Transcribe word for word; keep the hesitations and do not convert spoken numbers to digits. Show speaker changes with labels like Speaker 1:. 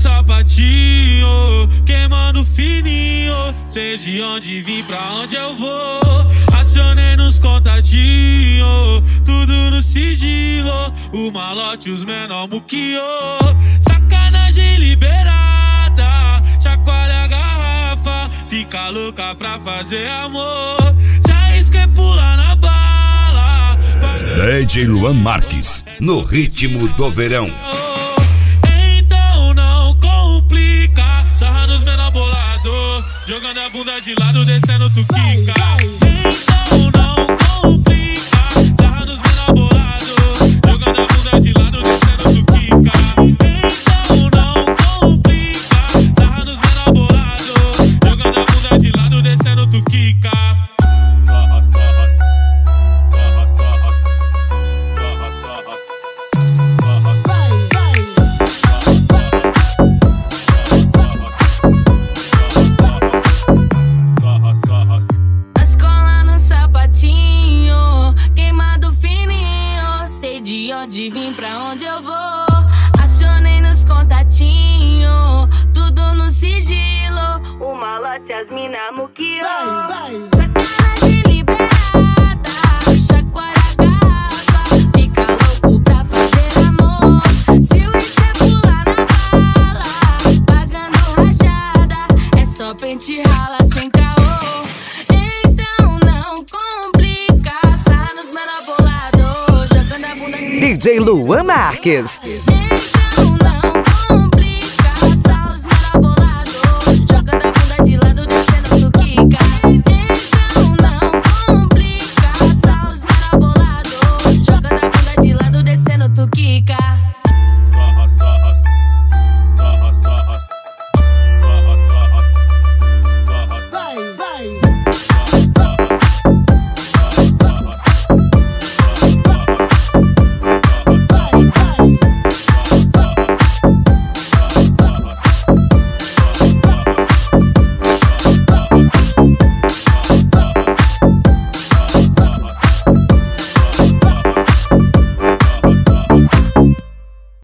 Speaker 1: sapatinho, queimando fininho. Sei de onde vim, pra onde eu vou. Acionei nos contatinhos, tudo no sigilo. O malote, os menor muquiou. Sacanagem liberada, chacoalha a garrafa, fica louca pra fazer amor. Se arrisca é pular na bala.
Speaker 2: D J Luan Marques, no ritmo do verão.
Speaker 1: Então não complica, sarra nos menor bolado, jogando a bunda de lado, descendo tu quica. Então não complica, sarra nos menor bolado, jogando a bunda de lado, descendo tu quica. Então não complica, sarra nos menor bolado, jogando a bunda de lado, descendo tu quica.
Speaker 3: De vim pra onde eu vou, acionei nos contatinhos, tudo no sigilo. O malote, as mina muquiou. Sacanagem liberada, chacoalha a garrafa, fica louco pra fazer amor. Se o isso é pular na bala, pagando rajada, é só pente rala sem caô. Então não complica, sarra nos menor bolado, jogando a bunda.
Speaker 4: D J Luan Marques.